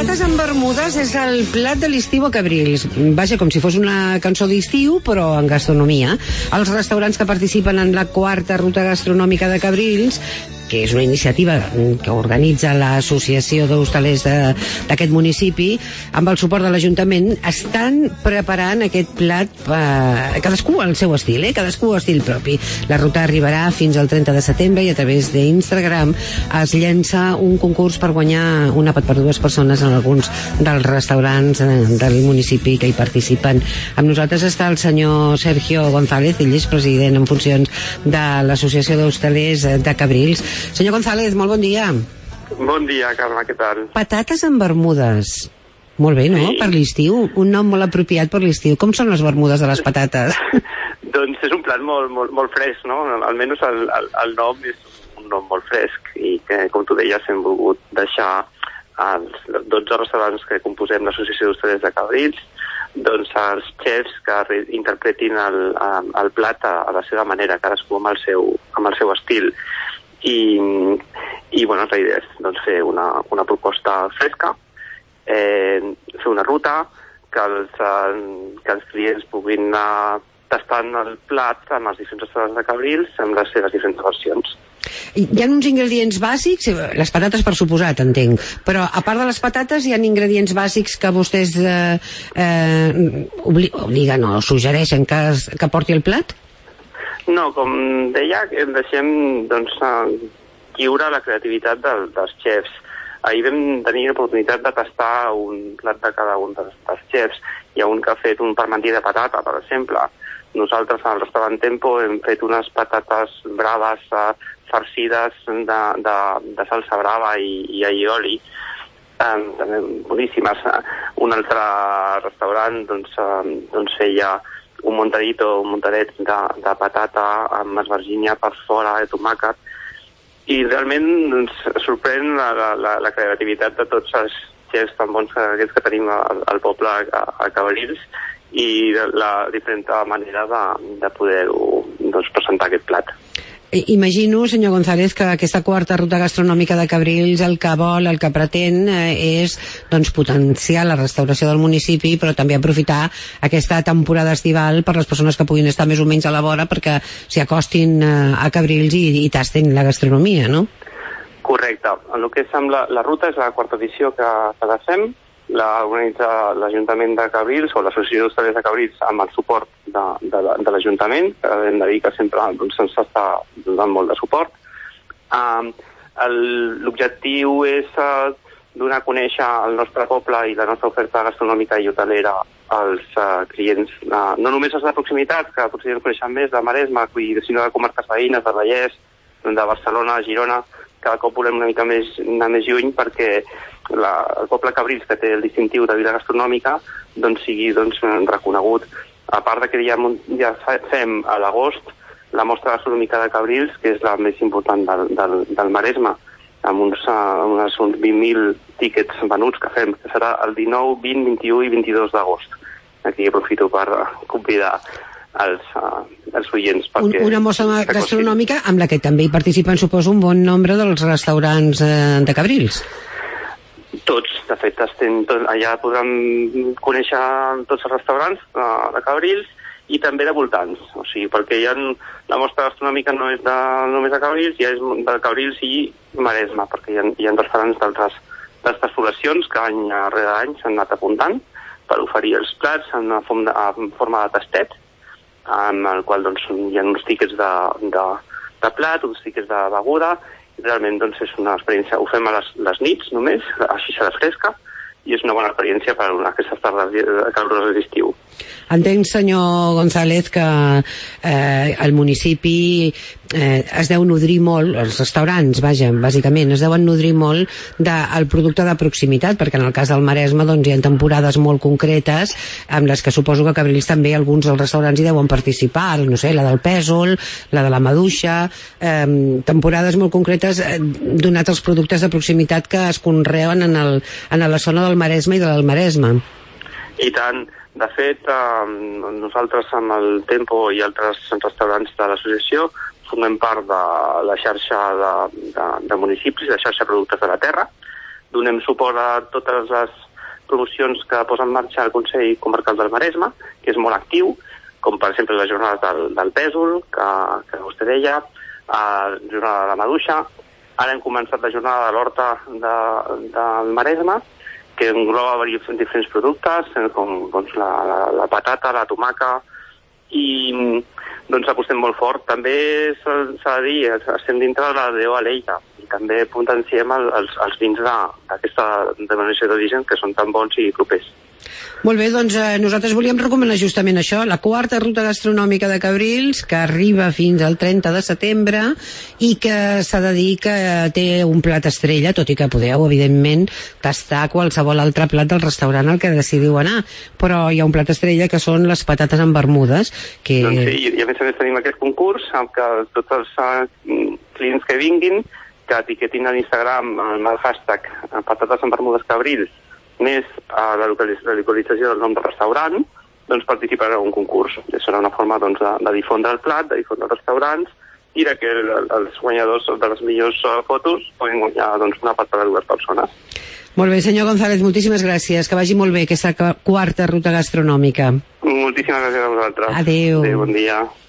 Patates amb bermudes és el plat de l'estiu a Cabrils. Vaja, com si fos una cançó d'estiu, però en gastronomia. Els restaurants que participen en la 4ª ruta gastronòmica de Cabrils, que és una iniciativa que organitza l'Associació d'Hostalers d'aquest municipi, amb el suport de l'Ajuntament, estan preparant aquest plat, cadascú al seu estil, cadascú al estil propi. La ruta arribarà fins al 30 de setembre i a través d'Instagram es llença un concurs per guanyar un àpat per 2 persones en alguns dels restaurants del municipi que hi participen. Amb nosaltres està el senyor Sergio González, ell és president en funcions de l'Associació d'Hostalers de Cabrils. Senyor González, molt bon dia. Bon dia, Carme, què tal? Patates amb bermudes. Molt bé, no? Sí. Per l'estiu. Un nom molt apropiat per l'estiu. Com són les bermudes de les patates? Doncs és un plat molt fresc, no? Almenys el nom és un nom molt fresc i que, com tu deies, hem volgut deixar els 12 restaurants que composem l'Associació d'Hostalers de Cabrils, doncs els xefs que interpretin el plat a la seva manera, cadascú amb el seu estil. I bueno, la idea és doncs, fer una proposta fresca, fer una ruta que els clients puguin anar tastant el plat en els diferents restaurants de Cabrils amb les seves diferents versions. Hi ha uns ingredients bàsics, les patates per suposat, entenc, però a part de les patates hi ha ingredients bàsics que vostès obliguen o suggereixen que porti el plat? No, com deia, deixem doncs, lliure la creativitat dels xefs. Ahir vam tenir l'oportunitat de tastar un plat de cada un dels xefs. Hi ha un que ha fet un parmentier de patata, per exemple. Nosaltres al restaurant Tempo hem fet unes patates braves farcides de salsa brava i aioli, també boníssimes. Un altre restaurant doncs feia un muntadet de patata amb esvergínia per fora, de tomàquet, i realment doncs, sorprèn la creativitat de tots els xefs tan bons aquests que tenim al poble a Cabrils i la diferent manera de poder-ho doncs, presentar aquest plat. Imagino, senyor González, que aquesta 4ª ruta gastronòmica de Cabrils el que vol, el que pretén és doncs, potenciar la restauració del municipi, però també aprofitar aquesta temporada estival per les persones que puguin estar més o menys a la vora perquè s'hi acostin a Cabrils i tastin la gastronomia, no? Correcte. El que és amb la ruta és la 4ª edició que fem. L'organitza l'Ajuntament de Cabrils o l'Associació d'Hostalers de Cabrils amb el suport de l'Ajuntament, que hem de dir que sempre se'ns està donant molt de suport. L'objectiu és donar a conèixer el nostre poble i la nostra oferta gastronòmica i hotelera als clients, no només els de proximitat, que potser ens coneixen més, de Maresme, sinó de comarques veïnes, de Vallès, de Barcelona, de Girona. Cada cop volem una mica més anar més lluny perquè el poble Cabrils, que té el distintiu de vida gastronòmica, doncs sigui reconegut. A part que ja fem a l'agost la mostra gastronòmica de Cabrils, que és la més important del Maresme, amb uns 20.000 tíquets venuts que fem, que serà el 19, 20, 21 i 22 d'agost. Aquí aprofito per convidar els oients. Una mostra gastronòmica amb la que també hi participen, suposo, un bon nombre dels restaurants de Cabrils. Tots, de fet, allà podran conèixer tots els restaurants de Cabrils i també de voltants, o sigui, perquè la mostra gastronòmica no és només de Cabrils, ja és de Cabrils i Maresme, perquè hi ha restaurants d'altres poblacions que any rere any s'han anat apuntant per oferir els plats en forma de tastet, amb el qual doncs, hi ha uns tíquets de plat, uns tíquets de beguda. Realment doncs, és una experiència, ho fem a les nits només, així serà fresca, i és una bona experiència per aquestes tardes caloroses d'estiu. Entenc, senyor González, que el municipi es deu nodrir molt, els restaurants, bàsicament, es deuen nodrir molt del producte de proximitat, perquè en el cas del Maresme doncs, hi ha temporades molt concretes amb les que suposo que a Cabrils també alguns dels restaurants hi deuen participar, no sé, la del Pèsol, la de la Maduixa, temporades molt concretes donats els productes de proximitat que es conreen en la zona del Maresme i del Maresme. I tant. De fet, nosaltres amb el Tempo i altres restaurants de l'associació formem part de la xarxa de municipis, de xarxa de productes de la terra, donem suport a totes les promocions que posa en marxa el Consell Comarcal del Maresme, que és molt actiu, com per exemple les jornades del Pèsol, que vostè deia, la jornada de la Maduixa. Ara hem començat la jornada de l'Horta del Maresme, que engloba diferents productes, com doncs, la patata, la tomaca, i doncs apostem molt fort. També s'ha de dir, estem dintre de la DO Lleida, i també potenciem els vins d'aquesta denominació d'origen, que són tan bons i propers. Molt bé, doncs nosaltres volíem recomanar justament això, la quarta ruta gastronòmica de Cabrils, que arriba fins al 30 de setembre i que s'ha de dir que té un plat estrella, tot i que podeu, evidentment, tastar qualsevol altre plat del restaurant al que decidiu anar, però hi ha un plat estrella que són les patates amb bermudes. Que... Doncs sí, i a més tenim aquest concurs amb què tots els clients que vinguin, que etiquetin a Instagram amb el hashtag patates amb bermudes Cabrils, més la localització del nom del restaurant, doncs participaran en un concurs. Serà una forma doncs, de difondre el plat, de difondre els restaurants, i que els guanyadors de les millors fotos puguin guanyar doncs, una part per a 2 persones. Molt bé, senyor González, moltíssimes gràcies. Que vagi molt bé aquesta quarta ruta gastronòmica. Moltíssimes gràcies a vosaltres. Adéu. Adéu, bon dia.